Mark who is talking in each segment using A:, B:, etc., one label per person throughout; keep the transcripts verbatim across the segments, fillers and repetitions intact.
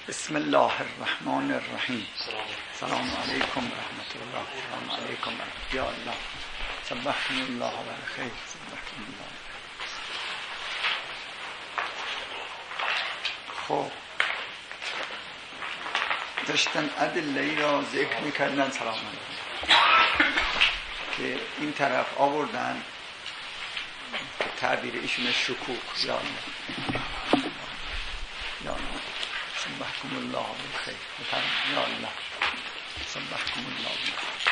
A: بسم الله الرحمن الرحیم. سلام علیکم و رحمت الله. سلام علیکم و رحمت یا الله. صبحكم الله و بالخیر. صبحكم الله. خب داشتن ادله‌ای را ذکر میکردن. سلام علیکم. که این طرف آوردن که تعبیر ایشون شکوک یا الله یا الله. صبحكم الله بالخیر. یا الله. صبحكم الله بالخیر.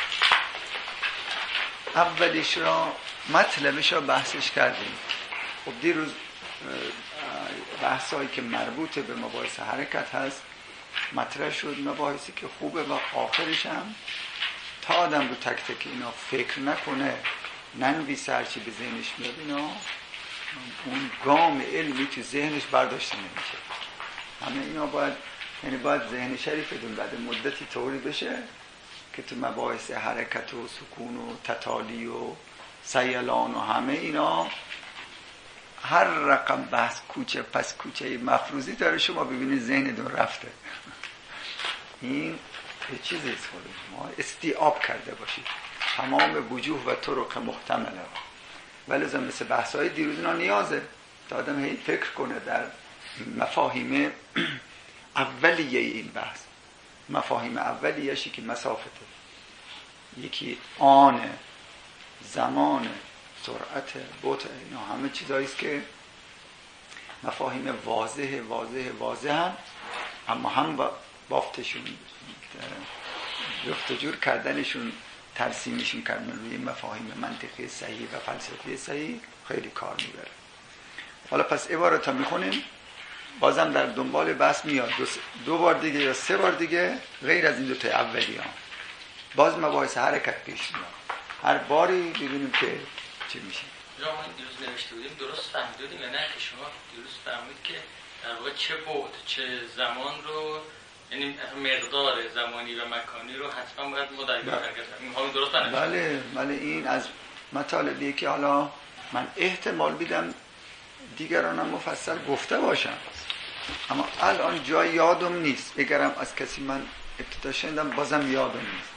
A: اولیش را مطلبش را بحثش کردیم. خب دیروز بحثایی که مربوط به مباحث حرکت هست مطرح شد، مباحثی که خوبه و آخرش هم تا آدم رو تک تک اینا فکر نکنه، ننویسه هرچی به ذهنش میاد، اینا اون گام علمی تو ذهنش برداشته نمیشه. همه اینا باید، یعنی باید ذهن شریفتون بعد مدتی طوری بشه که تو مباحث حرکت و سکون و تتالی و سیلان و همه اینا هر رقم بحث کوچه پس کوچه مفروضی داره، شما ببینید ذهنتون رفته. این یه چیزی است خود ما استیعاب کرده باشید تمام وجوه و طرق محتمله. ولی مثل بحث‌های دیروز اینا نیازه تا آدم هی فکر کنه در مفاهیم اولیه این بحث. مفاهیم اولیه‌شی که مسافته، یکی آن، زمان، سرعت، بطء، اینا همه چیزایی است که مفاهیم واضحه واضحه واضح هم، اما هم بافتشون جفت و جور کردنشون، ترسیمشون کردن روی مفاهیم منطقی صحیح و فلسفی صحیح خیلی کار میبره. حالا پس عبارت ها میخونیم، بازم در دنبال بحث میاد دو, دو بار دیگه یا سه بار دیگه غیر از این دوتا اولی ها باز مباحث حرکت پیش میاد. هر باری ببینیم که چی میشه.
B: یا ما دیروز نوشته بودیم درست فهمیدیم یا نه که شما دیروز فهمید که در واقع چه بعد چه زمان رو، یعنی مقدار زمانی و مکانی رو حتما باید ما در حرکت کنیم. همین درست فهمیدیم.
A: بله بله، این از مطالبیه که حالا من احتمال میدم دیگرانم مفصل گفته باشم، اما الان جای یادم نیست. اگرم از کسی من ابتدا شنیدم بازم یادم نیست.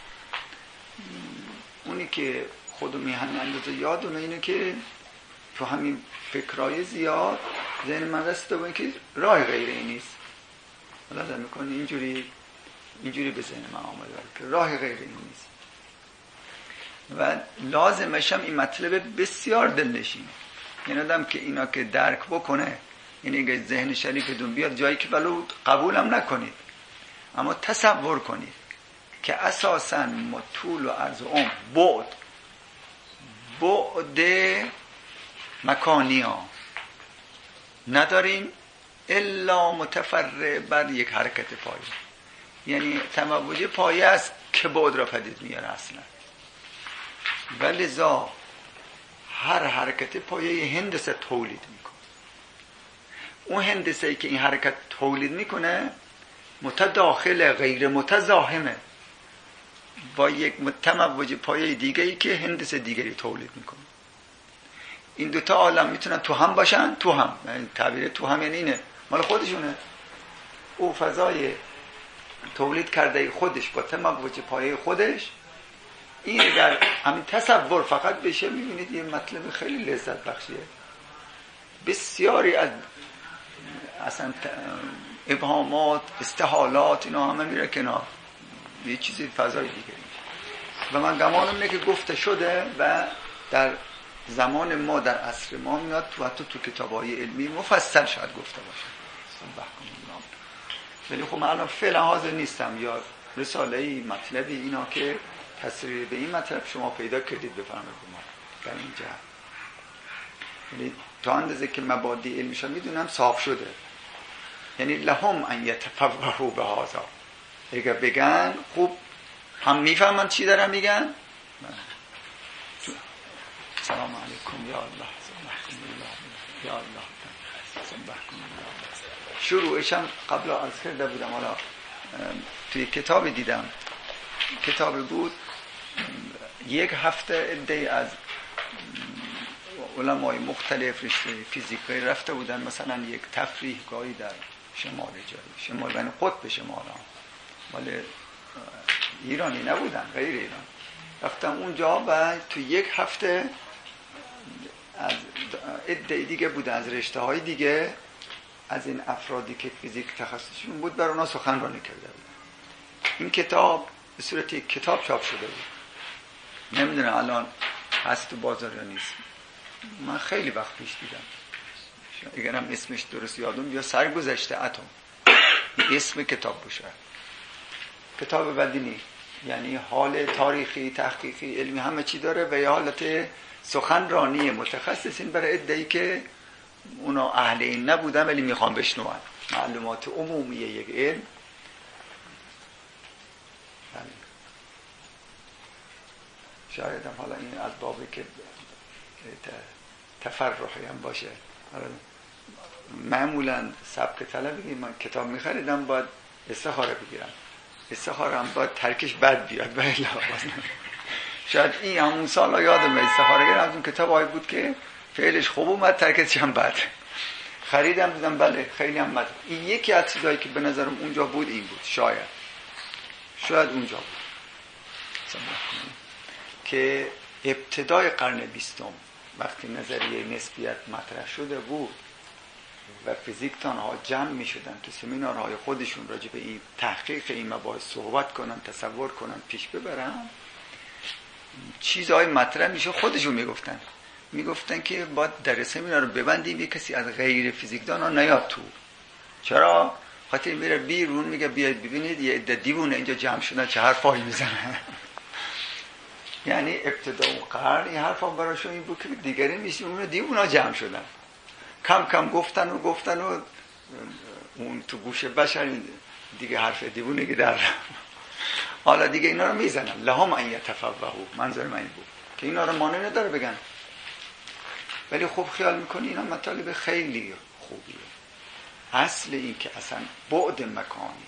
A: اونی که خودم میهن اندازه یادمه اینه که تو همین فکرای زیاد ذهن من رسیده به اینکه راه غیر این نیست. حالا میکنه اینجوری اینجوری به ذهن من آمده که راه غیر این نیست و لازمش هم این مطلب بسیار دلنشینه. یعنی آدم که اینا که درک بکنه، یعنی اگه ذهن شریفتون بیاد جایی که ولو قبولم نکنید اما تصور کنید که اساساً ما طول و عرض و عمر بعد بعد مکانی ها نداریم الا متفرع بر یک حرکت پایه. یعنی تموج پایه است که بعد را پدید میاره اصلا. ولذا هر حرکت پایه هندسه تولید میکنه. اون هندسه ای که این حرکت تولید میکنه متداخل غیر متزاحمه با یک تموج پایه دیگه ای که هندسه دیگری تولید میکنه. این دوتا عالم میتونن تو هم باشن، تو هم، یعنی تعبیر تو هم یعنی اینه مال خودشونه. او فضای تولید کرده خودش با تموج پایه خودش، این اگر همین تصور فقط بشه میبینید یه مطلب خیلی لذت بخشیه. بسیاری از اصلا ابهامات، استحالات اینا همه میره کنار، یه چیزی فضای دیگه میشه. و من گمانم اینه که گفته شده و در زمان ما در عصر ما میاد تو حتی تو کتابای علمی مفصل شاید گفته باشه. ولی خب من الان فعلا حاضر نیستم یا رساله‌ای مطلبی اینا که تصریح به این مطلب شما پیدا کردید بفرمایید ما در این جهت. یعنی تا اندازه که مبادی علمیشا میدونم صاف شده، یعنی لهم ان یتفوهوا بهذا، اگر بگن خوب هم میفهمن چی دارن میگن. سلام علیکم یا الله. صبحكم الله یا الله. صبحكم الله. شروعش هم قبل عرض کرده بودم، حالا توی کتاب دیدم، کتاب بود یک هفته عده‌ای از علمای مختلف رشته فیزیک رفته بودن مثلا یک تفریح گاهی در شمال جایی، شمال یعنی قطب شمال ها، ولی ایرانی نبودن، غیر ایران. رفتم اونجا و تو یک هفته از عده دیگه بودن از رشته های دیگه، از این افرادی که فیزیک تخصصشون بود بر اونا سخنرانی کرده بود. این کتاب به صورت یک کتاب چاپ شده بود. نمیدونم الان هست تو بازار یا نیست. من خیلی وقت پیش دیدم، اگرم اسمش درست یادم یا سرگذشته اتم اسم کتاب باشه. کتاب بدی نیست، یعنی حال تاریخی، تحقیقی، علمی همه چی داره و یه حالت سخنرانی متخصصین برای عده‌ای که اونا اهل این نبودن ولی میخوان بشنون معلومات عمومی یک علم. شاید هم حالا این از بابی که تفرحی هم باشه. معمولا سبک طلبی من کتاب میخریدم باید استخاره بگیرم، استخاره هم باید ترکش بد بیاد و الا شاید این همون سال یادم استخاره گیرم از اون کتاب هایی بود که فعلش خوب اومد ترکش هم بد. خریدم دیدم بله خیلی هم بد. این یکی از چیزایی که به نظرم اونجا بود این بود، شاید شاید اونجا بود که ابتدای قرن بیستم وقتی نظریه نسبیت مطرح شده بود و فیزیکدان ها جمع می شدن تو سمینارهای خودشون راجع به این تحقیق این مباحث صحبت کنن، تصور کنن، پیش ببرن، چیزهای مطرح میشه خودشون میگفتن میگفتن که باید در سمینار رو ببندیم یک کسی از غیر فیزیکدان ها نیاد تو. چرا؟ خاطر میره بیرون میگه بیاید ببینید یه عده دیوونه اینجا جمع شدن چه حرفایی میزنن. یعنی ابتدا اون قرن این حرفا براشون این بود که دیگری میشه اون دیوونا جمع شدن، کم کم گفتن و گفتن و اون تو گوش بشر دیگه حرف دیوونگی در حالا دیگه اینا رو میزنن لهم ان یتفوهوا. منظور من این بود که اینا رو مانع نداره بگن، ولی خب خیال میکنی اینا مطالب خیلی خوبیه. اصل این که اصلا بعد مکانی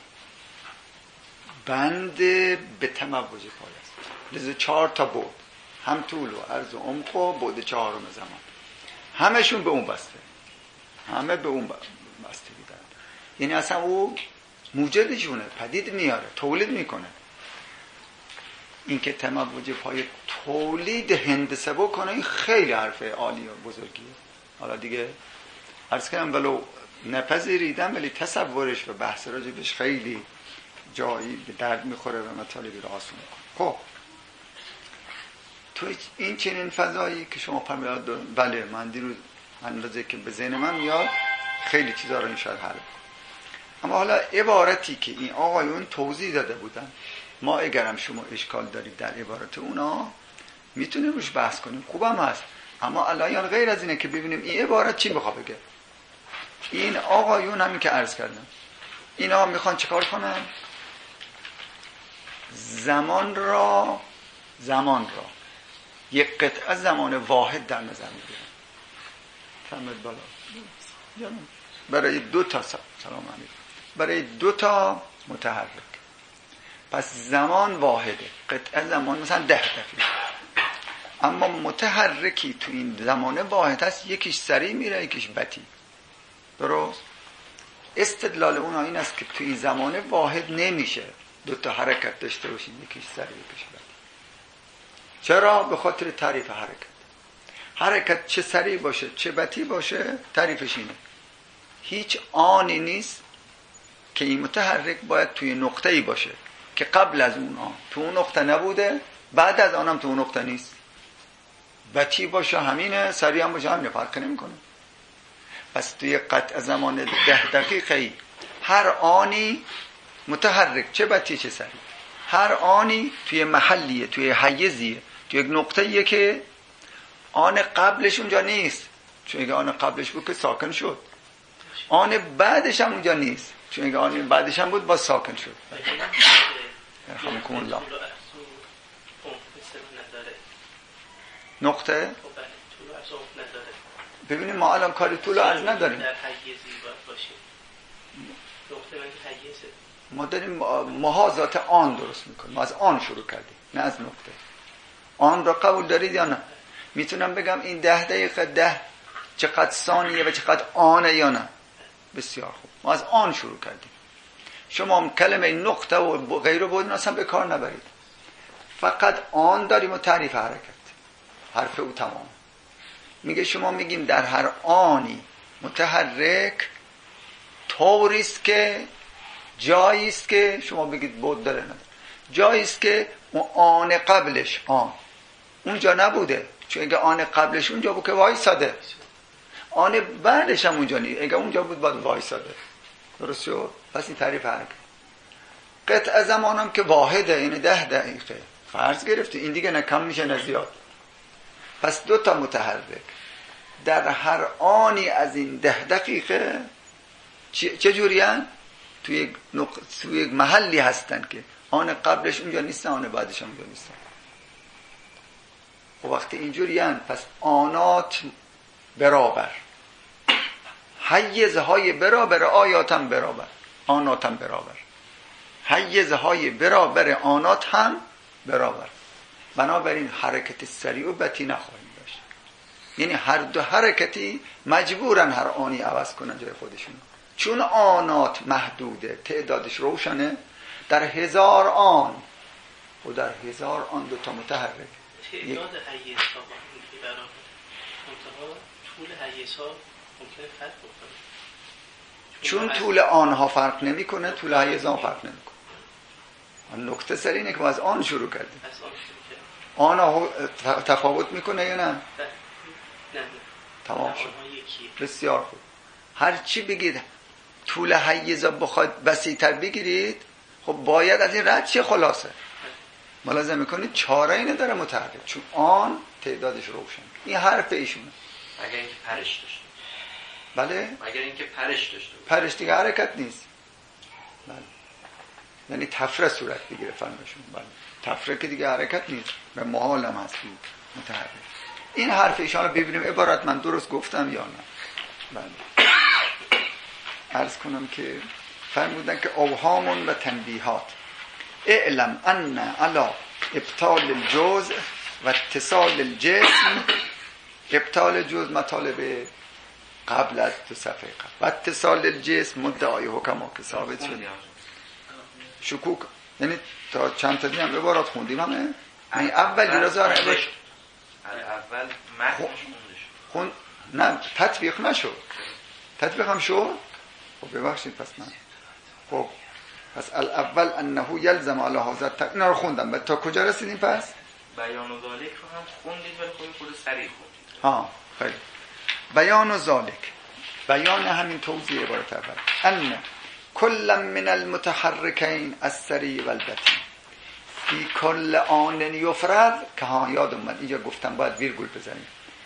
A: بند به تموج پای است، لذا چهار تا بعد، هم طول و عرض و عمق و بعد چهارم زمان، همشون به اون بسته، همه به اون بسته بیدن. یعنی اصلا او موجدشونه، پدید میاره، تولید میکنه. این که تموج پای تولید هندسه بکنه این خیلی حرف عالی و بزرگیه. حالا دیگه عرض کنم ولو نپذیریدم ولی تصورش و بحث راجبش خیلی جایی به درد میخوره و مطالبی رو آسون میکنه. خب تو این چنین فضایی که شما فرمودید بله من دیروز اندازه که به ذهن من میاد خیلی چیزا رو این شاید حل کنم. اما حالا عبارتی که این آقایون توضیح داده بودن، ما اگرم شما اشکال دارید در عبارت اونا میتونیم روش بحث کنیم، خوبم هست. اما الان غیر از اینه که ببینیم این عبارت چی میخواد بگه. این آقایون همین که عرض کردم اینا میخوان چیکار کنن؟ زمان را زمان را یک قطعه زمان واحد در نظر میگیرن. فهمید بالا برای دو تا سلام علیکم برای دو تا متحرک. پس زمان واحده، قطعه زمان مثلا ده دقیقه، اما متحرکی تو این زمان واحد هست، یکیش سریع میره یکیش بطیء. درست؟ استدلال اونها این است که تو این زمان واحد نمیشه دو تا حرکت داشته باشید، یکیش سریع یکیش بطیء. چرا؟ به خاطر تعریف حرکت. حرکت چه سریع باشه چه بطیء باشه تعریفش اینه، هیچ آنی نیست که این متحرک باید توی نقطه‌ای باشه که قبل از اون آن تو اون نقطه نبوده، بعد از آنم تو اون نقطه نیست. بطیء باشه همینه، سریع هم باشه همینه، فرق نمیکنه. پس توی قطع زمان ده دقیقه‌ای هر آنی متحرک چه بطیء چه سریع، هر آنی توی محلیه، توی حیزیه، توی یک نقطه‌ایه که آن قبلش اونجا نیست، چون اگه آن قبلش بود که ساکن شد. آن بعدش هم اونجا نیست، چون اگه آن بعدش هم بود باز ساکن شد. رحمکم الله. نقطه ببینیم ما الان کاری طول و عرض نداریم، ما داریم محاذات آن درست میکنیم، ما از آن شروع کردیم نه از نقطه. آن را قبول دارید یا نه؟ میتونم بگم این ده دقیقه ده چقدر ثانیه و چقدر آنه یا نه؟ بسیار خوب. ما از آن شروع کردیم. شما کلمه نقطه و غیره بود اصلا به کار نبرید، فقط آن داریم و تعریف حرکت، حرف او تمام. میگه شما میگیم در هر آنی متحرک طوریست که جاییست که شما بگید بود داره نداره، جاییست که اون آن قبلش آن اونجا نبوده، چون اگه آن قبلش اونجا بود که وایساده، آن بعدش هم اونجا نیست، اگه اونجا بود باید وایساده. درست شد؟ پس این تعریف حرکت. قطع زمان هم که واحده، یعنی ده دقیقه فرض گرفته، این دیگه نه کم میشه نه زیاد. پس دو تا متحرک در هر آنی از این ده دقیقه چه جورین؟ توی یک نق... توی یک محلی هستن که آن قبلش اونجا نیستن، آن بعدش اونجا نیستن. و وقتی اینجورین پس آنات برابر، حیزهای برابر، آیات هم برابر، آنات هم برابر، حیزهای برابر آنات هم برابر. بنابراین حرکت سریع و بطیء نخواهیم داشت، یعنی هر دو حرکتی مجبورن هر آنی عوض کنن جای خودشون، چون آنات محدوده، تعدادش روشنه. در هزار آن و در هزار آن دو تا متحرک
C: تعداد حیزها با هم برابر، منتها طول حیزها ممکنه فرق بکنه،
A: چون طول آنها فرق نمیکنه، طول حیزها فرق نمیکنه. نکته سر اینه که ما از آن شروع کردیم. آنها تفاوت میکنه یا نه؟
C: نه.
A: تمام شد. بسیار خوب. هر چی بگید طول حیزا بخواد وسیع‌تر بگیرید، خب باید از این رد چه خلاصه ملاحظه میکنید چاره اینه داره متحرک، چون آن تعدادش روشن. این حرف ایشونه.
D: اگر اینکه پرش داشته.
A: بله؟
D: اگر اینکه پرش داشته.
A: پرش دیگه حرکت نیست. بله. یعنی تفره صورت بگیره فرمشون. بله. تفره که دیگه حرکت نیست، به محال هم هست متحرک. این حرف ایشان رو ببینیم عبارت من درست گفتم یا نه. بله. عرض کنم که فرمودن که اوهام و تنبیهات اعلم ان علی ابطال الجزء و اتصال الجسم، ابطال جزء مطالب قبل از دو صفحه قبل و اتصال الجسم مدعای حکما که ثابت شد. شکوک یعنی تا چند تا دیگه هم عبارات خوندیم همه. یعنی اولی را زار
D: اول متنش
A: خوند نه تطبیق نشد. تطبیق هم شد. خب ببخشید پس من خب پس الاول انه یلزم علی هذا. اینا رو خوندم. تا کجا رسیدیم پس؟
D: بیان و ذالک رو هم خوندید ولی خود خود سریع خوندید.
A: ها خیلی. بیان و ذالک، بیان همین توضیح عبارت اول. ان کل من المتحرکین السریع و البطیء فی کل آن یفرض، که ها یاد اومد اینجا گفتم باید ویرگول بزنیم.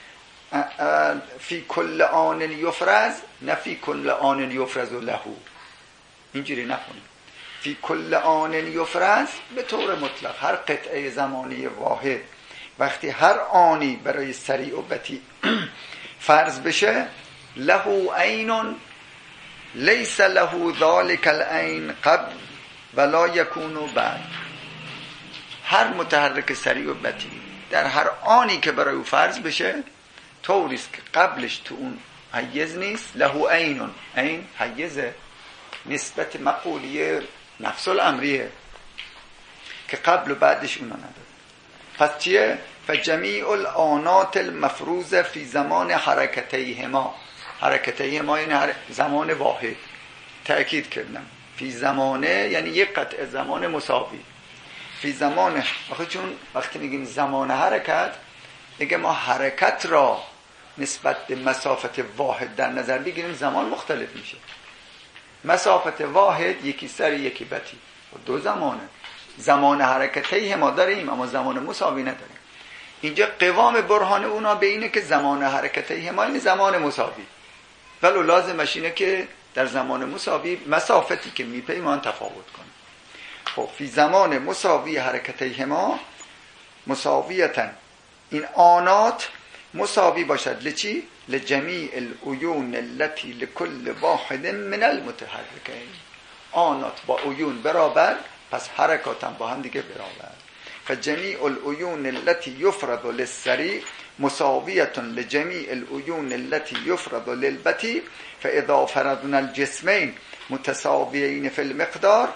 A: فی کل آن یفرض، نه فی کل آن یفرض له، اینجوری نخونیم. فی کل آن یفرض به طور مطلق، هر قطعه زمانی واحد وقتی هر آنی برای سریع و بطیء فرض بشه، له عین لیس له ذلک العین قبل ولا یکون بعد. هر متحرک سریع و بطیء در هر آنی که برای او فرض بشه طوریست که قبلش تو اون حیز نیست. له عین، عین حیز نسبت مقولی نفس الامریه که قبل و بعدش اونا نداره. پس چیه؟ فجمیع الآنات المفروضه فی زمان حرکتیهما. حرکتیهما یعنی زمان واحد. تأکید کردم فی زمانه یعنی یک قطع زمان مساوی. فی زمان، آخه چون وقتی میگیم زمان حرکت، اگه ما حرکت را نسبت به مسافت واحد در نظر بگیریم زمان مختلف میشه. مسافت واحد یکی سری یکی بطیء، دو زمانه. زمان حرکتیه ما داریم اما زمان مساوی نداریم. اینجا قوام برهان اونا به اینه که زمان حرکتیه ما این زمان مساوی، ولی لازمش اینه که در زمان مساوی مسافتی که میپیمان تفاوت کنه. خب فی زمان مساوی حرکتیه ما مساویتن، این آنات مساوی باشد لچی؟ لجمیع العیون التي لكل واحد من المتحرکین. آنات با عیون برابر، پس حرکات هم با هم دیگه برابر. فجمیع العیون التي یفرض للسریع مساویة لجمیع العیون التي یفرض للبتی فاذا فرضنا الجسمین متساویین فی المقدار،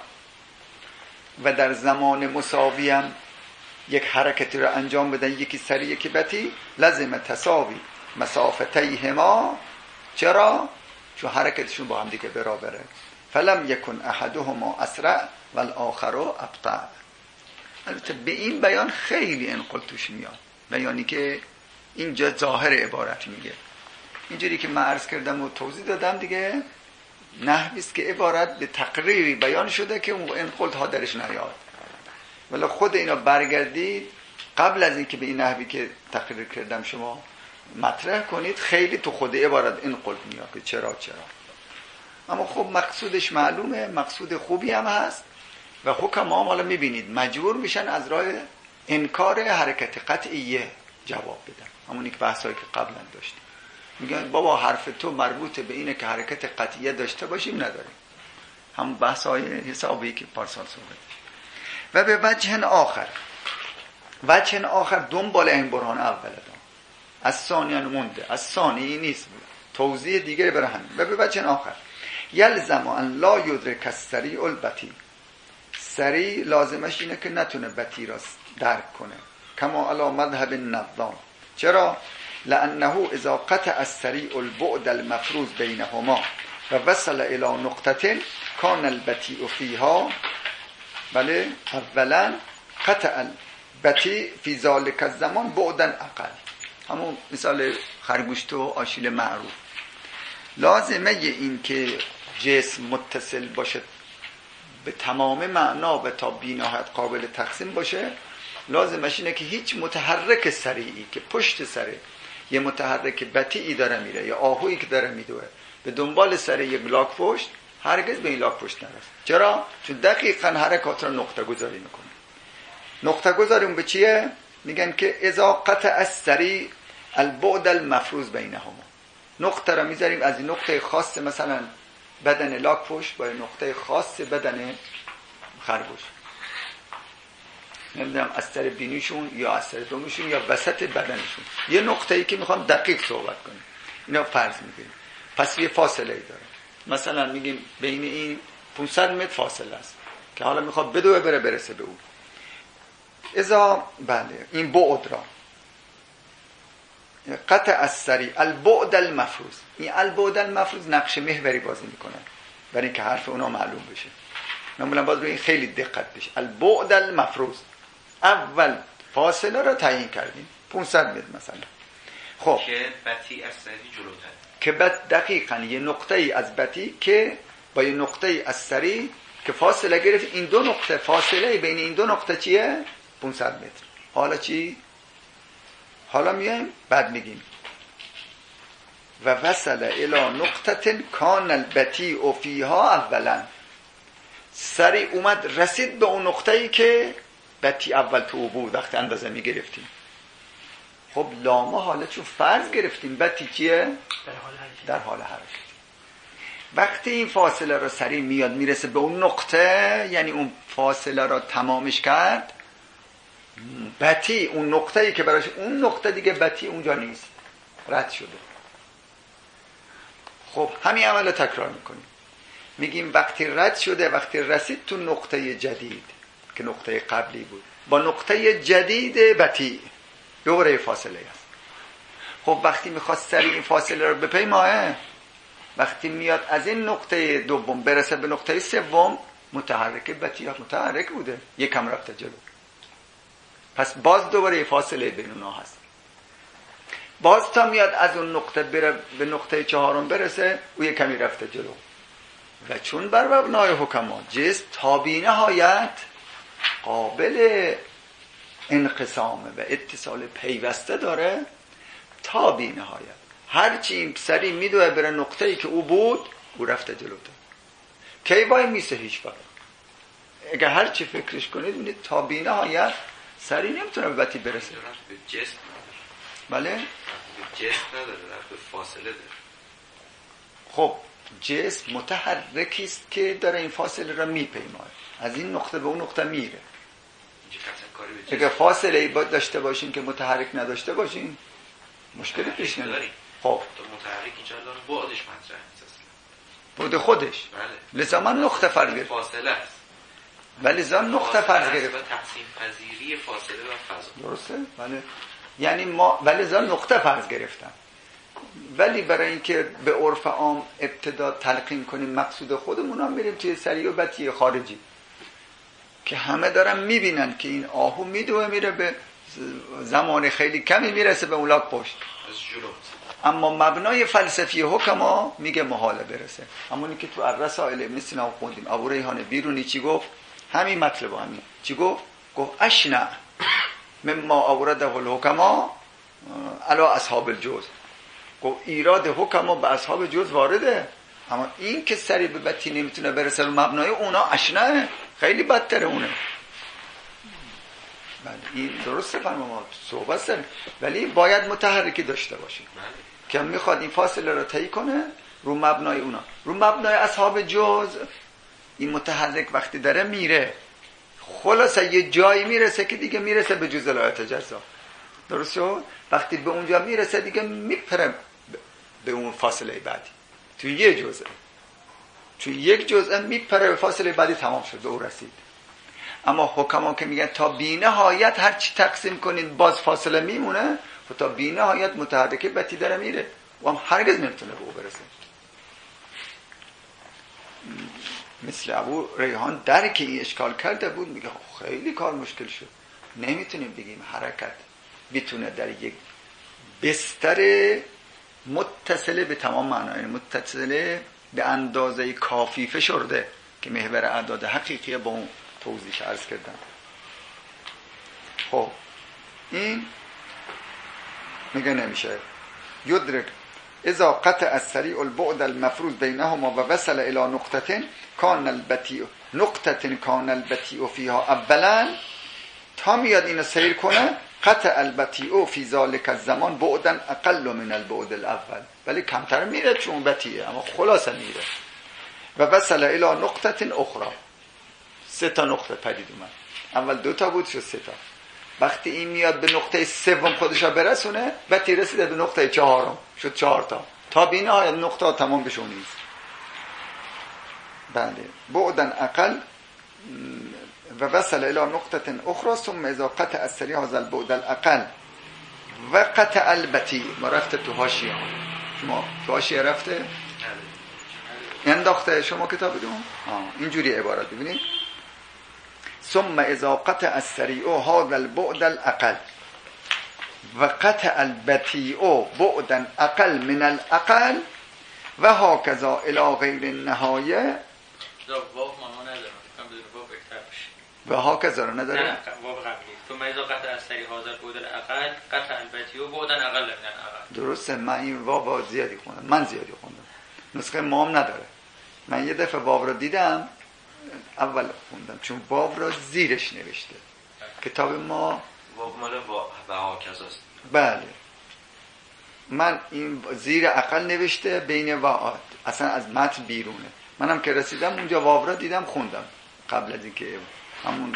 A: و در زمان مساوی هم یک حرکتی رو انجام بدن، یکی سری یکی بطی، لازم تساوی مسافتیهما. چرا؟ چون حرکتشون با هم دیگه برابره. فلم یکن احدهما اسرع والآخر ابطأ. البته به این بیان خیلی انقل توش میاد، بیانی که اینجا ظاهر عبارت میگه. اینجوری که من عرض کردم و توضیح دادم دیگه، نحویست که عبارت به تقریری بیان شده که اون انقل ها درش نیاد. ولی خود اینا برگردید قبل از اینکه به این نحوی که تقریر کردم شما مطرح کنید، خیلی تو خود عبارت انقل میاد که چرا چرا. اما خب مقصودش معلومه، مقصود خوبی هم هست و حکما حالا میبینید مجبور میشن از راه انکار حرکت قطعیه جواب بدن. همونی که بحثایی که قبلا داشتیم، میگن بابا حرف تو مربوط به اینه که حرکت قطعیه داشته باشیم، نداریم. همون بحثای حسابی که پارسال صحبت. و به وجه آخر، وجه آخر دنبال این برهان اول دام از ثانیان مونده، از ثانی نیست، توضیح دیگه برای همین. و به وجه آخر یلزم ان لا یدرک السریع البطیء، سریع لازمش اینه که نتونه بطیء را درک کنه، کما علی مذهب النظام. چرا؟ لانه اذا قطع السریع البعد المفروض بینهما و وصل الى نقطه کان البطیء فیها. بله، اولا قطع البطیء فی ذلک الزمان بعدا اقل، همون مثال خرگوشت و آشیل معروف. لازمه این که جسم متصل باشه به تمام معنا و تا بی‌نهایت قابل تقسیم باشه، لازمش اینه که هیچ متحرک سریعی که پشت سره یه متحرک بطیئی داره میره یا آهویی که داره میدوه به دنبال سر یک لاک پشت، هرگز به این لاک پشت نرسه. چرا؟ چون دقیقاً حرکات را نقطه گذاری میکنه. نقطه گذاری اون به چیه؟ میگن که اذا قطع السریع البعد المفروض بینهما، نقطه را میذاریم از این نقطه خاص مثلا بدن لاک پشت با نقطه خاص بدن خرگوش، نمیدونم از سر بینیشون یا از سر دومشون یا وسط بدنشون، یه نقطه‌ای که میخوام دقیق صحبت کنیم، اینا فرض میگیریم. پس یه فاصله ای داره، مثلا میگیم بین این پانصد متر فاصله است که حالا میخواد بدوه بره برسه به اون. اذا بله این بعد را قطع السریع البعد المفروض، این البعد المفروض نقش محوری بازی میکنه برای اینکه حرف اونا معلوم بشه. معمولا باید روی این خیلی دقت بشه. البعد المفروض، اول فاصله را تعیین کردیم پانصد متر مثلا، خب
D: که بطیء از سریع جلوتر،
A: که بعد دقیقاً یه نقطه ای از بطیء که با یه نقطه ای از سریع که فاصله گرفت، این دو نقطه فاصله بین این دو نقطه چیه؟ پانصد متر. حالا چی؟ حالا میایم بعد میگیم و وصل الى نقطه کان البطیء فیها اولا، سریع اومد رسید به اون نقطه‌ای که بطیء اول تو بود وقتی اندازه میگرفتیم. خب لامه حالا چون فرض گرفتیم بطیء چیه؟
C: در حال حرکت.
A: در حال حرکت. وقتی این فاصله رو سریع میاد میرسه به اون نقطه، یعنی اون فاصله رو تمامش کرد، بطیء اون نقطه‌ای که براش اون نقطه دیگه بطیء اونجا نیست، رد شده. خب همین عمل رو تکرار میکنیم، میگیم وقتی رد شده، وقتی رسید تو نقطه جدید که نقطه قبلی بود با نقطه جدید بطیء دوره فاصله است. خب وقتی میخواد سریع این فاصله رو بپیماه، وقتی میاد از این نقطه دوم برسه به نقطه سوم، متحرک بطیء متحرک بوده، یکم رفته جلو، پس باز دوباره فاصله بین اونها هست. باز تا میاد از اون نقطه بره به نقطه چهارم برسه، او یک کمی رفته جلو. و چون بر مبنای حکما جسم تا بی نهایت قابل انقسامه و اتصال پیوسته داره، تا بی نهایت هرچی این سری میدوه بره نقطه‌ای که او بود، او رفته جلوتر. کی وای میسه؟ هیچ وقت. اگه هرچی فکرش کنید ببینید تا بی نهایت سری نمیتونه به بطیء برسه.
D: به جسم
A: بله؟
D: به جسم نداره، به فاصله داره.
A: خب جسم متحرکی است که داره این فاصله را میپیماه، از این نقطه به اون نقطه میره.
D: اینجا قطعا کاری به جسم.
A: اگه فاصله ای داشته باشین که متحرک نداشته باشین، مشکلی پیش نمیاد.
D: خب تو متحرک اینجا الان بعدش مطرح نیست اصلا.
A: بعد خودش.
D: بله.
A: لذا من نقطه فرض گرفتم.
D: فاصله است.
A: ولی لذا نقطه فرض گرفتم.
D: تقسیم پذیری فاصله و فضا.
A: درسته؟ بله. یعنی ما ولی لذا نقطه فرض گرفتم. ولی برای اینکه به عرف عام ابتدا تلقین کنیم مقصود خودمون هم میریم توی سری و بطی خارجی که همه دارن میبینن که این آهو میدوه میره به زمان خیلی کمی میرسه به اولاک پشت. اما مبنای فلسفی حکما میگه محاله برسه. همونی که تو الرسائل مثل نام خوندیم ابو ریحان بیرونی چی گفت؟ همین مطلب همین. چی گفت؟ گفت اشنع مما اورده الحکما علی اصحاب الجوز. گفت ایراد حکما به اصحاب جوز وارده، اما این که سری به بطی نمیتونه برسه رو مبنای اونا اشنعه، خیلی بدتره اونه. بله این درسته فرما ما صحبت سر، ولی باید متحرکی داشته باشیم که میخواد این فاصله رو طی کنه رو مبنای اونا. رو مبنای اصحاب جوز این متحرک وقتی داره میره خلاصه یه جایی میرسه که دیگه میرسه به جزء لا یتجزا. درست شد؟ وقتی به اونجا میرسه دیگه میپره به اون فاصله بعدی. توی یه جزء توی یک جزء میپره به فاصله بعدی، تمام شد، به او رسید. اما حکما که میگن تا بی‌نهایت هر چی تقسیم کنین باز فاصله میمونه، و تا بی‌نهایت متحرک بطی داره میره و هم هرگز نمیتونه به او برسه. مثل ابو ریحان درک این اشکال کرده بود، میگه خیلی کار مشکل شد، نمیتونیم بگیم حرکت بتونه در یک بستر متصله به تمام معنای متصله به اندازه کافی فشرده که محور اعداد حقیقیه با اون توضیح عرض کردم. خب این میگه نمیشه. یدرک اذا قطع السریع البعد المفروض بینهما و وصل الى نقطه کان البطیء نقطه کان البطیء فیها اولا، تا میاد اینو سیر کنه قطع البطیء فی ذلک الزمان بعدا اقل من البعد الاول، ولی کمتر میره چون بطیئه اما خلاصه میره. و وصل الى نقطه اخرى، سه تا نقطه پدید اومد، اول دو تا بود شد سه تا. وقتی این میاد به نقطه سوم خودشو برسونه بطی رسیده به نقطه چهارم شد چهار تا، تا بی‌نهایت نقطه ها تمام بشه نیست. بله بعدا اقل و وصل الى نقطه اخرى ثم اذا قطع السریع هذا البعد الاقل و قطع البطیء. ما رفته تو حاشیه، شما تو حاشیه رفته انداخته شما کتاب دون اینجوری عبارت ببینید. ثم اذا قطع السریع هذا البعد الاقل و قطع البطیء بعدا اقل من الاقل و هكذا الى غیر النهایه.
B: واو مانا ندارم فکرم بدون واو بهتر بشه.
A: و هكذا رو نداره؟
B: نه واو قبلی. ثم اذا قطع السریع هذا البعد الاقل قطع البطیء بعدا اقل من الاقل.
A: درسته. من این واو زیادی خوندم، من زیادی خوندم، نسخه ما هم نداره. من یه دفعه واو رو دیدم اول خوندم چون واو رو زیرش نوشته. کتاب ما
D: واو مال و هاکذا است.
A: بله من این زیر اقل نوشته بین و اصلا از متن بیرونه. منم که رسیدم اونجا واو رو دیدم خوندم قبل از اینکه همون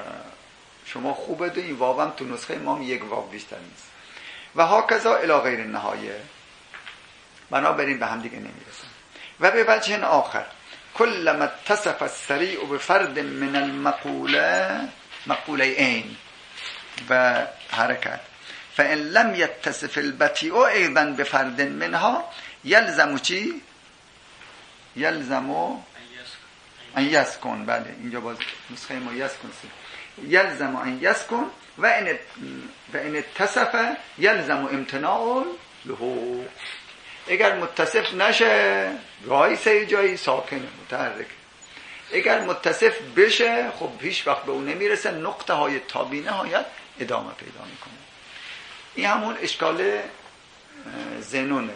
A: شما خوبه دو این واو هم تو نسخه ما هم یک واو بیشتر نیست. و هاکذا الی غیر النهایه، بنابراین به هم دیگه نمیرسن. و به وجه آخر کلما اتصف السریع بفرد من المقوله مقوله این و حرکت فان لم يتصف البطیء ایضا بفرد منها یلزم چی؟ یلزم ان یسکن. بله اینجا باز نسخه ما یسکن سی. یلزم ان یسکن و ان و ان اتصف یلزم امتناع له. اگر متصف نشه رای سه جایی ساکنه متحرک، اگر متصف بشه خب هیچ وقت به اون نمیرسه، نقطه های تا بی‌نهایت ادامه پیدا میکنه. این همون اشکال زنونه،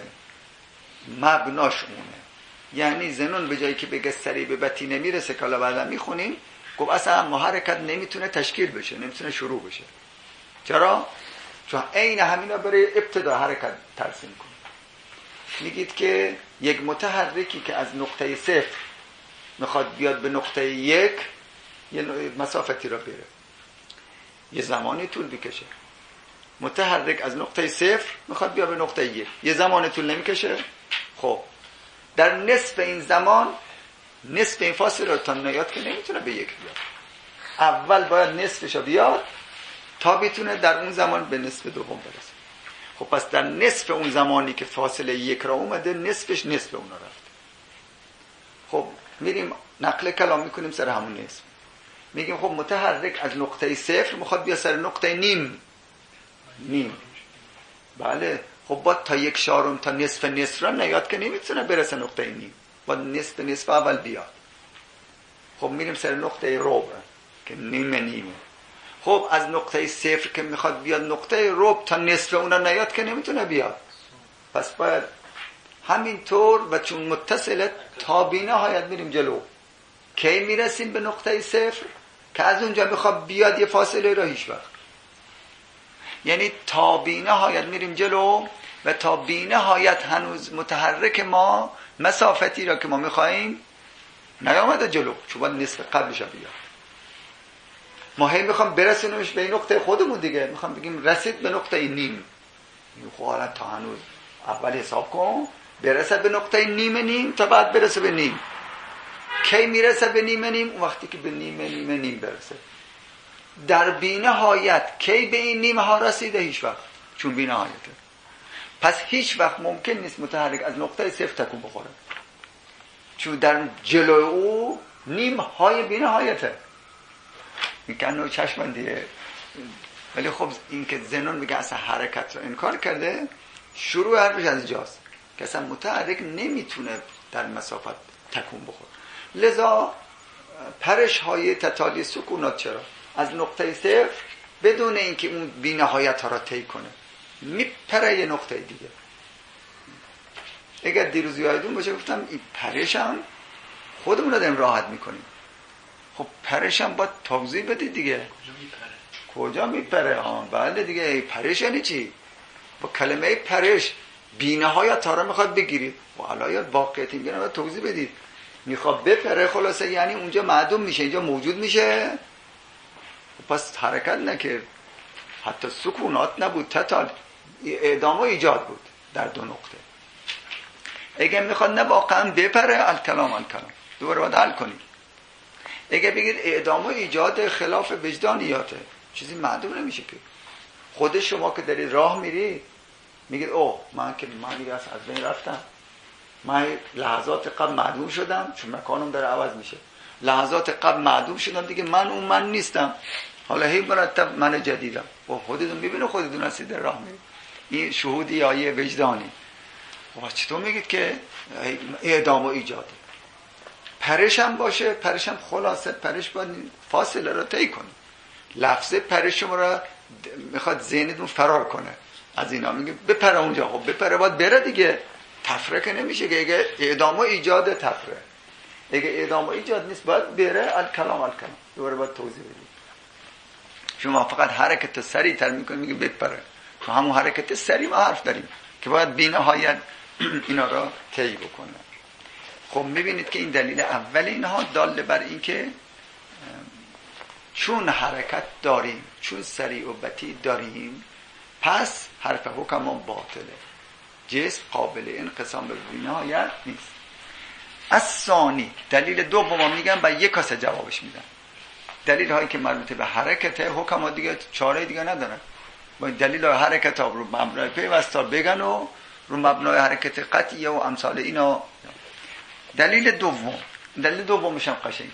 A: مبناش اونه. یعنی زنون به جایی که بگه سری به بطی نمیرسه که حالا بعدا میخونیم، گفت اصلا محرکت نمیتونه تشکیل بشه، نمیتونه شروع بشه. چرا؟ چون عین همینا برای ابتدا حرکت ترسیم کنه. میگید که یک متحرکی که از نقطه صفر میخواد بیاد به نقطه یک یه مسافتی را بره، یه زمانی طول بکشه. متحرک از نقطه صفر میخواد بیا به نقطه یک، یه زمان طول نمیکشه. خب در نصف این زمان، نصف این فاصله رو تا نیاد که نمیتونه به یک بیاد، اول باید نصفشو بیاد تا بتونه در اون زمان به نصف دوم برسه. خب پس در نصف اون زمانی که فاصله یک را اومده، نصفش نصف اون رفت. خب میریم نقل کلام میکنیم سر همون نصف، میگیم خب متحرک از نقطه صفر میخواد بیا سر نقطه نیم. نیم بله، خب با تا یک چهارم تا نصف نصف را نیاد که نمیتونه برسه نقطه نیم، با نصف نصف اول بیاد. خب میریم سر نقطه ربع که نیم نیمه. خب از نقطه صفر که میخواد بیاد نقطه ربع تا نصف اون را نیاد که نمیتونه بیاد، پس باید همینطور و چون متصله تا بی نهایت میریم جلو. کی میرسیم به نقطه صفر؟ که از اونجا میخواد بیاد یه فاصله را هیچ وقت، یعنی تا بی نهایت میریم جلو و تا بی نهایت هنوز متحرک ما مسافتی را که ما میخواییم نیامده جلو، چون باید نصف قبلش بیاد. ما هی میخوام برسونیمش به این نقطه خودمون دیگه، میخوام بگیم رسید به نقطه نیم. خب حالا تا هنوز اول حساب کن برسه به نقطه نیم نیم تا بعد برسه به نیم. کی میرسه به نیم نیم؟ اون وقتی که به نیم نیم نیم برسه. در بی نهایت کی به این نیمه ها رسیده؟ هیچ وقت، چون بی نهایته. پس هیچ وقت ممکن نیست متحرک از نقطه صفر تکون بخوره، چون در جلو او نیم های بی نهایته. میکنه چشم دیگه. ولی خب این که زنون میگه اصلا حرکت رو انکار کرده، شروع حرفش از اینجاست که اصلا متحرک نمیتونه در مسافت تکون بخوره. لذا پرش های تتالی سکونات چرا؟ از نقطه صفر بدون اینکه اون بی نهایت ها را طی کنه میپره یه نقطه دیگه. اگر دیروز یادتون باشه گفتم این پرش هم خودمون رو داریم راحت میکنیم. خب پرش هم باید توضیح بدید دیگه. کجا میپره؟ کجا میپره؟ ها بله دیگه. پرش یعنی چی؟ با کلمه پرش بی نهایت ها را میخواد بگیرید و علایت واقعیت میگه باید توضیح بدید. میخواد بپره خلاصه یعنی اونجا معدوم میشه، اینجا موجود میشه. پس حرکت نکرد، حتی سکونات نبود، تتال اعدام و ایجاد بود در دو نقطه. اگه میخواد نه واقعا بپره، الکلام الکلام دوباره باید حل کنید. اگه بگید اعدام و ایجاد خلاف وجدانیاته، چیزی معدوم نمیشه که. خود شما که دارید راه میرید میگید اوه من که من دیگه از بین رفتم، من لحظات قبل معدوم شدم چون مکانم داره عوض میشه، لحظات قبل معدوم شدم دیگه، من اون من نیستم، حالا هی مرتب من جدیدم. و خودتون میبینید خودتون هستید در راه میرید. این شهودی آیه وجدانی. و چطور میگید که اعدام و ایجاده؟ پرش هم باشه، پرش هم خلاصه پرش باید فاصله رو طی کنه. لفظ پرش شما رو میخواد ذهنتون فرار کنه از اینا، میگه بپره اونجا. خب بپره باید بره دیگه، تفره که نمیشه که اگه اعدام و ایجاد تفره. اگه اعدام و ایجاد نیست باید بره الکلام الکلام دوباره باید توضیح بدید. شما فقط حرکت سریع تر میکنید میگه بپره، تو همون حرکت سریع ما حرف داریم که باید بی نهایت اینا را طی بکنه. خب میبینید که این دلیل اول اینها داله بر این که چون حرکت داریم، چون سریع و بطیء داریم، پس حرف حکم باطله، جسم قابل انقسام به بی نهایت نیست. از ثانی دلیل دوم میگم و یک کاسه جوابش میدن. دلیل هایی که مربوط به حرکت حکم ها دیگه چاره دیگه ندارن، با دلیل های حرکت ها رو مبنای پیوستا بگن و رو مبنای حرکت قطعیه و امثال اینا. دلیل دوم، دلیل دومش هم قشنگه.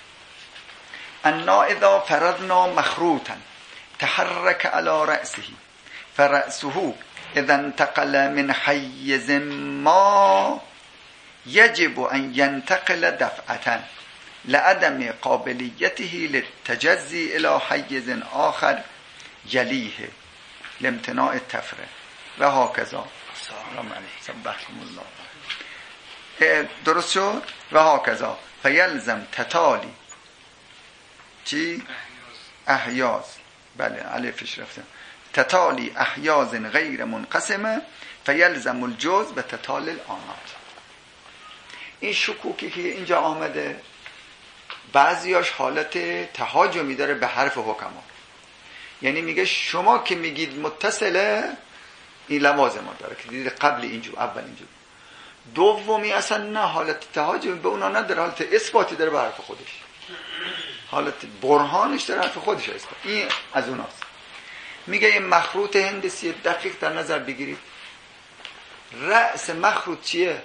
A: انا اذا فرضنا مخروطا تحرك على رأسه فرأسه اذا انتقل من حيز ما يجب ان ينتقل دفعة لعدم قابليته للتجزي الى حيز آخر يليه لامتناع التفرع و هكذا. سلام علیکم سبحكم الله. درست شد؟ و هكذا فيلزم تتالي چی؟ احیاز. بله الفش رفتم. تتالی احیاز غیر منقسمه فیلزم الجزء به تتال الآمد. این شکوکی که اینجا آمده بعضیاش حالت تهاجمی داره به حرف حکما، یعنی میگه شما که میگید متصله، این لوازم داره که دیدید قبل اینجور، اول اینجور. دومی اصلا نه حالت تهاجم به اونا نداره، حالت اثباتی داره به حرف خودش، حالت برهانش داره حرف خودش اثبات. این از اوناست. میگه این مخروط هندسی دقیق در نظر بگیرید. رأس مخروط چیه؟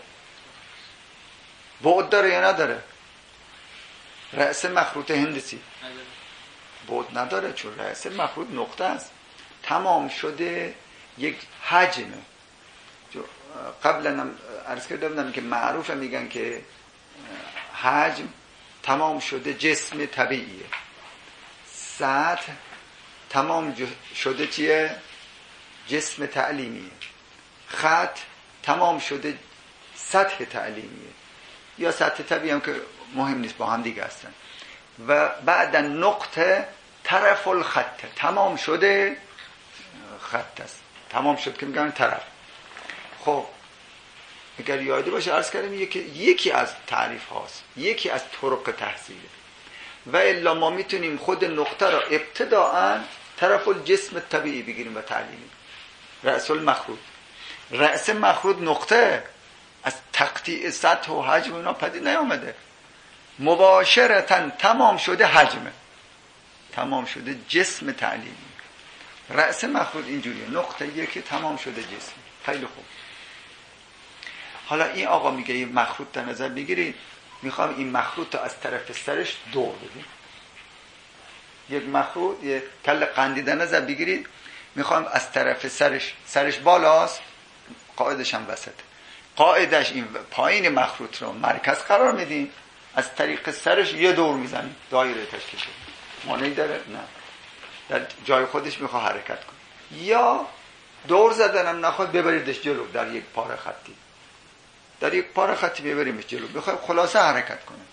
A: بعد داره یا نداره؟ رأس مخروط هندسی بعد نداره، چون رأس مخروط نقطه است، تمام شده یک حجمه. قبلا هم عرض کرده بودم که معروفه، میگن که حجم تمام شده جسم طبیعیه، سطح تمام شده چیه؟ جسم تعلیمیه، خط تمام شده سطح تعلیمیه یا سطح طبیعی هم که مهم نیست، با هم دیگه هستن. و بعد نقطه طرف الخط، تمام شده خط است، تمام شد که میگن طرف. خب اگر یادی باشه عرض کردم یکی یکی از تعریف هاست، یکی از طرق تحصیله. و الا ما میتونیم خود نقطه را ابتداءً طرف الجسم طبیعی بگیریم و تعلیمی. رأس المخروط، رأس مخروط نقطه، از تقطیع سطح و حجم اینا پدید نیامده، مباشرتاً تمام شده حجمه، تمام شده جسم تعلیمی. رأس مخروط اینجوریه، نقطه یکی تمام شده جسم. خیلی خوب. حالا این آقا میگه این مخروط در نظر بگیرید، میخوام این مخروط رو از طرف سرش دور بدیم. یک مخروط، یک کل قندی در نظر بگیرید، میخوام از طرف سرش، سرش بالاست، قاعدش هم وسط، قاعدش این پایین مخروط رو مرکز قرار میدیم، از طریق سرش یه دور میزنیم، دایره تشکیل شده. مانعی داره؟ نه، در جای خودش میخواد حرکت کنه. یا دور زدنم نخواد ببریدش جلو در یک پاره خطی، در یک پاره خطی ببریمش جلو، بخواد خلاصه حرکت کنه،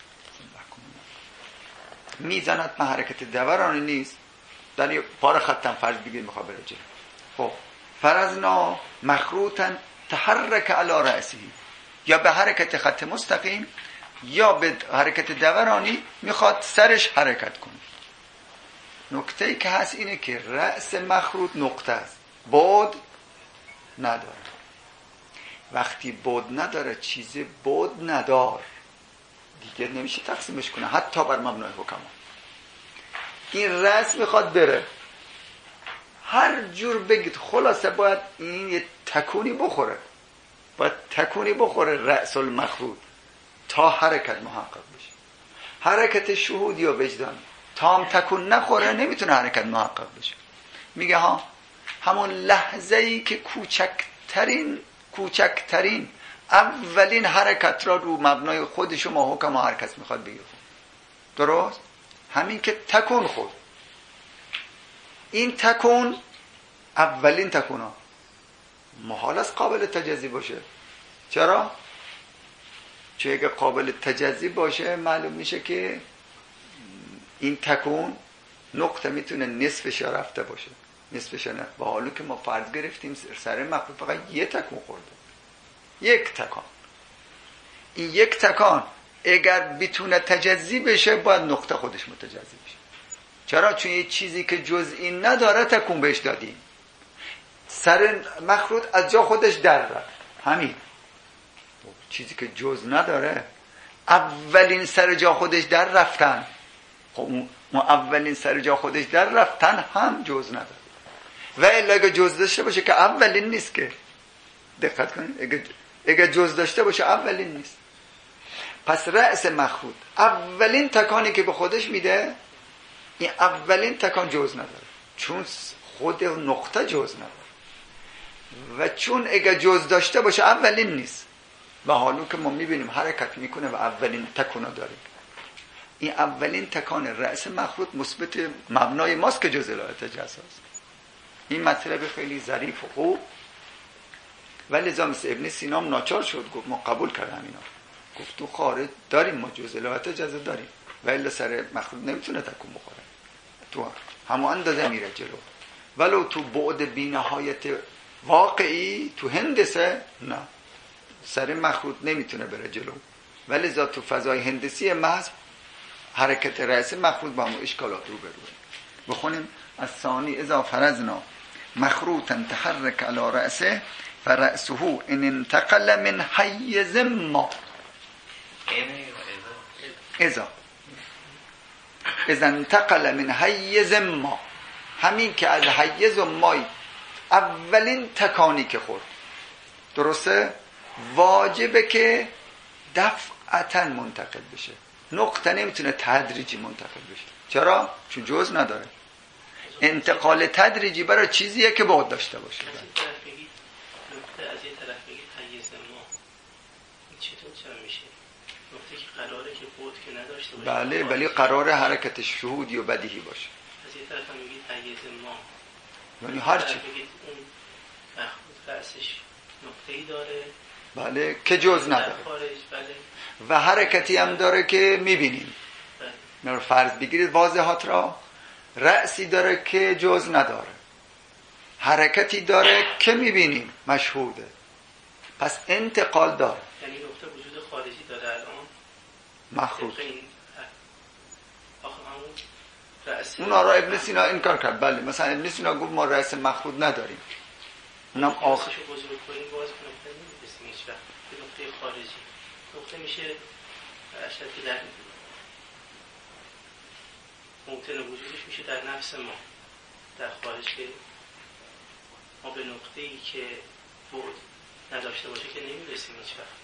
A: میزند به حرکت دورانی نیست، در یک پاره خطم فرض بگیریم میخواد بره جلو. خب فرضنا مخروطا تحرک علی رأسه، یا به حرکت خط مستقیم یا به حرکت دورانی میخواد سرش حرکت کنه. نکته که هست اینه که رأس مخروط نقطه است، بعد نداره. وقتی بعد نداره، چیزی بعد ندار، دیگه نمیشه تقسیمش کنه حتی بر مبنای حکما. این رأس میخواد بره، هر جور بگید خلاصه باید این یه تکونی بخوره، باید تکونی بخوره رأس المخروط تا حرکت محقق بشه. حرکت شهودی یا وجدانی تا هم تکون نخوره نمیتونه حرکت محقق بشه. میگه ها همون لحظه ای که کوچکترین کوچکترین اولین حرکت را رو مبنای خود شما حکم هر کس میخواد بگیره، درست؟ همین که تکون خود، این تکون اولین تکون ها محال است قابل تجزی باشه. چرا؟ چون اگه قابل تجزی باشه معلوم میشه که این تکون نقطه میتونه نصفش رفته باشه، نصفش نه. با حالی که ما فرض گرفتیم سر مخروط فقط یه تکون خورده، یک تکان. این یک تکان اگر بتونه تجزی بشه باید نقطه خودش متجزی بشه. چرا؟ چون یه چیزی که جزئی نداره تکون بهش دادیم. سر مخروط از جا خودش در رفت، همین چیزی که جز نداره اولین سر جا خودش در رفتن. خب اون اولین سر جا خودش در رفتن هم جز نداره. و الا اگه جز داشته باشه که اولین نیست، که دقت کنید، اگه اگه جز داشته باشه اولین نیست. پس رأس مخروط اولین تکانی که به خودش میده، این اولین تکان جز نداره، چون خود نقطه جز نداره. و چون اگه جز داشته باشه اولین نیست. و حالا که ما میبینیم حرکت میکنه و اولین تکانو داره، این اولین تکان رأس مخروط مثبت مبنای ماست که جز الهات جزاست. این مطلب خیلی ظریف و خوب. ولی لذا مثل ابن سینا ناچار شد گفت ما قبول کردم اینا، گفت تو خارج داریم، ما جز الهات جزا داریم، ولی سر مخروط نمیتونه تکون بخوره، تو همون اندازه میره جلو. ولو تو بعد بی‌نهایت واقعی تو هندسه نه، سر مخروط نمیتونه بره جلو. ولی ذات تو فضای هندسی محض حرکت رأس مخروط با همون اشکالات رو بروه. بخونیم از ثانی اذا فرضنا مخروطا تحرك على رأسه فرأسه ان انتقل من حیز ما اذا اذا انتقل من حیز ما، همین که از حیز ما اولین تکانی که خورد درسته واجبه که دفعتا منتقل بشه. نقطه نمیتونه تدریجی منتقل بشه. چرا؟ چون جز نداره. انتقال تدریجی برای چیزیه که بعد داشته باشه.
C: از این طرف بگید نقطه، از این طرف بگید حیز ما، این چطور چرا میشه؟ نقطه که قراره که بعد که نداشته باشه.
A: بله ولی قرار حرکت شهودی و بدیهی باشه.
C: از این طرف هم بگید حیز ما،
A: یعنی هر چی
C: بگید اون مخروط رأسش نقطه‌ای داره
A: بله که جز نداره
C: خارج، بله،
A: و حرکتی هم داره که میبینیم.
C: بله.
A: فرض بگیرید واضحات را، رأسی داره که جز نداره، حرکتی داره که میبینیم مشهوده، پس انتقال داره.
C: یعنی نقطه وجود خارجی داره الان
A: مخروط.
C: این آخه همون رأس
A: اونا را ابن سینا انکار کرد. بله مثلا ابن سینا گفت ما رأس مخروط نداریم. اونم آخر
C: رأسشو بزرگ کنیم باز به نقطه نمیرسیم هیچ وقت، به نقطه خارجی. نقطه میشه اشد در ممکنه وجودش میشه در نفس ما، در خارج که ما به نقطه‌ای که بود نداشته باشه که نمیرسیم هیچ وقت.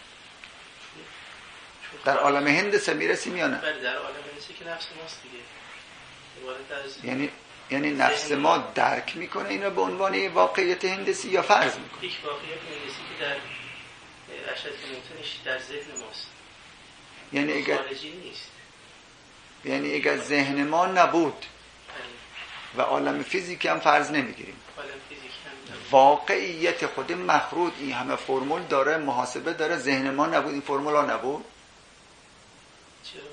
A: در عالم هندسه میرسیم یا نه؟
C: بله در عالم هندسه که نفس ماست دیگه. عبارت از
A: یعنی یعنی نفس ما درک میکنه اینو به عنوان واقعیت هندسی یا فرض میکنه؟
C: یک واقعیت هندسی که در اشد ممکنش در ذهن ماست،
A: یعنی اگر
C: خارجی نیست.
A: یعنی اگر ذهن ما نبود و عالم فیزیکی هم فرض نمیگیریم،
C: عالم فیزیکی هم
A: واقعیت خود مخروط این همه فرمول داره، محاسبه داره، ذهن ما نبود این فرمول ها نبود،
C: چرا؟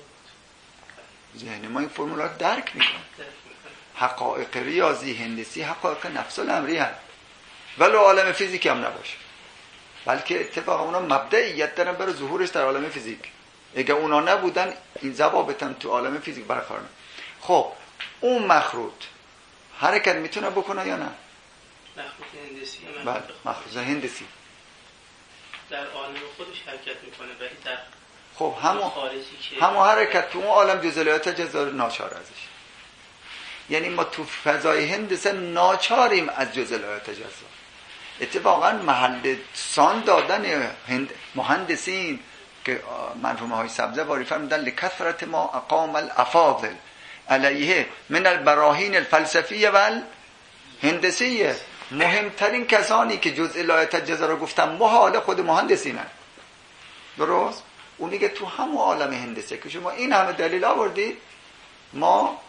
A: ذهن ما این فرمول ها درک میکنه. حقایق ریاضی هندسی حقایق نفس الامری هست ولو عالم فیزیکی هم نباشه، بلکه اتفاقا اونا مبدئیت دارن برای ظهورش در عالم فیزیک. اگه اونا نبودن این ضوابط هم تو عالم فیزیک برقرار نمیشه. خب اون مخروط حرکت میتونه بکنه یا نه؟
C: مخروط هندسی یا
A: بله مخروط هندسی
C: در عالم خودش حرکت میکنه، ولی در
A: خب همون
C: خارجی که
A: همون حرکت تو اون عالم جزئیات جزا ناچار ازش. یعنی ما تو فضای هندسه ناچاریم از جزئیات جزا. اتفاقا محل سان دادن هند مهندسین که مرحوم های سبزه واری فرمودن لکثرت ما اقام الافاضل علیه من البراهین الفلسفیه و الهندسیه، مهمترین کسانی که جزئیات جزا رو گفتن محال خود مهندسینن. درست؟ اون میگه تو همون عالم هندسه که شما این همه دلیل آوردید، ما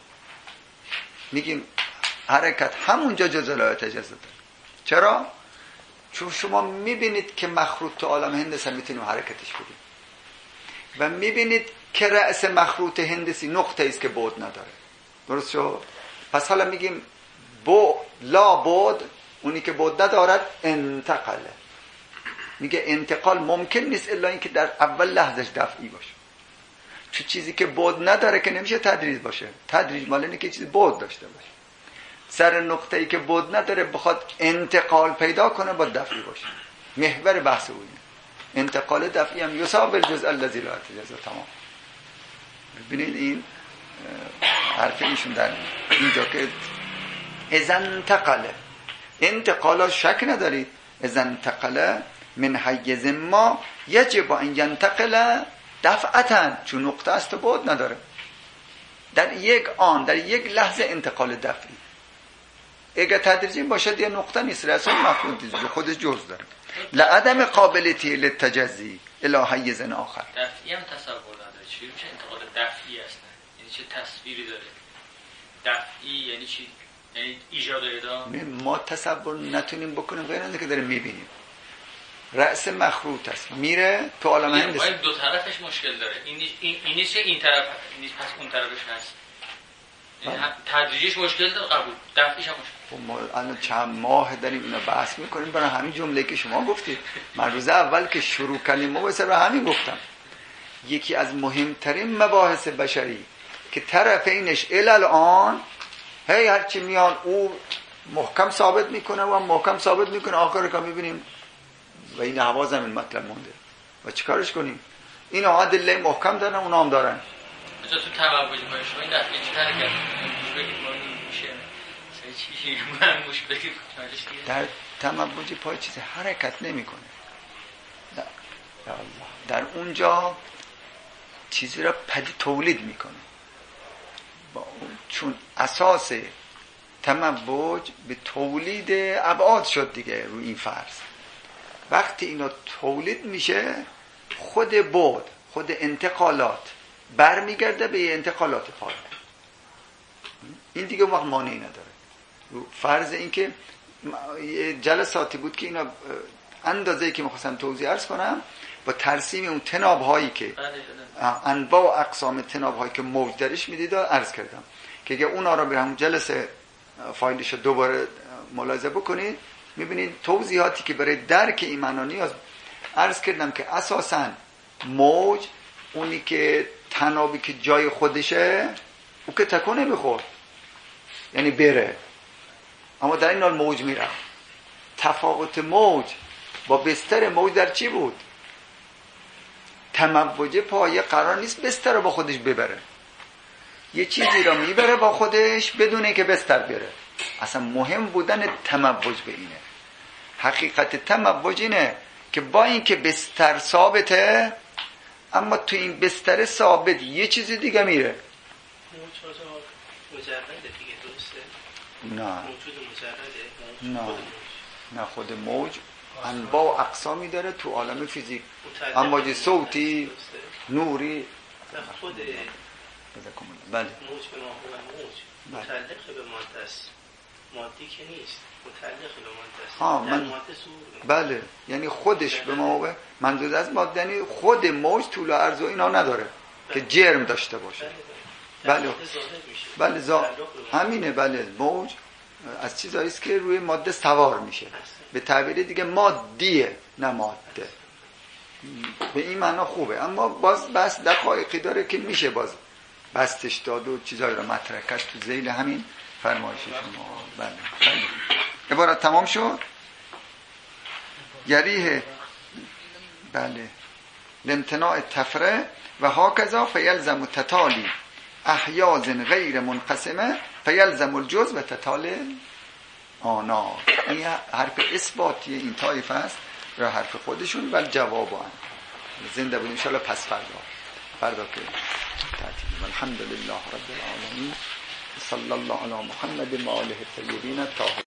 A: میگیم حرکت همونجا جزئیات جزا داره. چرا؟ چون شما میبینید که مخروط تو عالم هندسه میتونیم حرکتش بدیم و میبینید که رأس مخروط هندسی نقطه است که بعد نداره. درست شد؟ پس حالا میگیم بو لا بعد، اونی که بعد ندارد انتقاله. میگه انتقال ممکن نیست الا اینکه در اول لحظش دفعی باشه. چون چیزی که بعد نداره که نمیشه تدریج باشه. تدریج مال اینه که چیزی بعد داشته باشه. سر نقطه‌ای که بعد نداره بخواد انتقال پیدا کنه با دفعی باشه. محور بحث اونه. انتقال دفعی هم یصاب الجزء الذی لا یتجزا. تمام. ببینید این حرف ایشون در اینجا که اذا انتقل، انتقال شک ندارید، اذا انتقل من حیز ما یجب ان ینتقل دفعتا، چون نقطه است و بعد نداره. در یک آن در یک لحظه انتقال دفعی. اگه تدریجی باشه دیگه نقطه نیست، رسول مفهوم خودش جز داره. لعدم قابلیتی للتجزی الی حیز آخر.
B: دفعی هم تصور نداره. چی میشه انتقال دفعی است؟ یعنی چه تصویری داره؟ دفعی یعنی چی؟ یعنی ایجاد اعدام؟
A: ما تصور نتونیم بکنیم غیر اینکه داریم میبینیم. رأس مخروط است میره تو عالم هندسه.
B: این دو طرفش مشکل داره. این این اینیش این طرف نیست، پس اون طرفش هست. تدریجش مشکل داره، قبول. دفعیش هم مشکل.
A: خب ما الان چند ماه داریم اینا بحث میکنیم برای همین جمله که شما گفتید. من روز اول که شروع کردیم مباحثه رو همین گفتم. یکی از مهمترین مباحث بشری که طرفینش الان هی هرچی میان او محکم ثابت میکنه و محکم ثابت میکنه، آخر که میبینیم و این هوا زمین مطلب مونده و چیکارش کنیم؟ این ادله محکم دارن، اونا هم دارن.
B: مثلا تو توجه باشه شما این دفعه چی حرکت میشه بگید ما میشه چه چیزی من مش بگید
A: در تموج پای چیز حرکت نمیکنه. در در اونجا چیزی را پدید تولید میکنه. با چون اساس تموج به تولید ابعاد شد دیگه روی این فرض. وقتی اینا تولید میشه خود بعد، خود انتقالات برمیگرده به انتقالات پایین. این دیگه وقت مانعی نداره. فرض این که جلساتی بود که اینا اندازه‌ای که می‌خواستم توضیح عرض کنم با ترسیم اون تناب هایی که انواع و اقسام تناب هایی که موج درش میدید عرض کردم که اگه اونا رو به همون جلسه فایلش رو دوباره ملاحظه بکنید میبینید توضیحاتی که برای درک این معنا نیاز. عرض کردم که اساساً موج اونی که تنابی که جای خودشه او که تکونه بخور یعنی بره، اما در این حال موج میره. تفاوت موج با بستر موج در چی بود؟ تموج پایه قرار نیست بستر رو با خودش ببره، یه چیزی رو میبره با خودش بدون اینکه بستر بره. اصلا مهم بودن تموج به اینه. حقیقت تموج اینه که با اینکه بستر ثابته اما تو این بستر ثابت یه چیزی دیگه میره.
C: مجرده دیگه درسته؟
A: نه
C: موجود مجرده؟
A: نه نه خود موج انواع و اقسامی داره تو عالم فیزیک، امواج صوتی، نوری.
C: خود
A: بله
C: موج به ما هو موج متعلق به ماده است، مادی که نیست، متعلق به ماده است.
A: ها من
C: ماده ظهور
A: بله یعنی خودش به ما به منظور از ماده یعنی خود موج طول و عرض و اینا نداره که جرم داشته باشه. بله بله زا... همینه. بله موج از چیزایی است که روی ماده سوار میشه، به تعبیر دیگه مادیه نه ماده. به این معنا خوبه، اما باز بس دقایقی داره که میشه باز بستش داد و چیزایی رو مطرح کرد تو ذیل همین فرمایش شما. بله بله عبارت تمام شد. یریه بله لامتناع تفره و هاکذا فیلزم تتالی احیاز غیر منقسمه فیلزم الجزء و تتال آنا. این حرف اثباتی این طایفه است را حرف خودشون ولی جواب آن زنده بود انشاءالله. پس فردا فردا که تعطیل. الحمدلله رب العالمین. صلی الله علی محمد و آله الطیبین الطاهرین.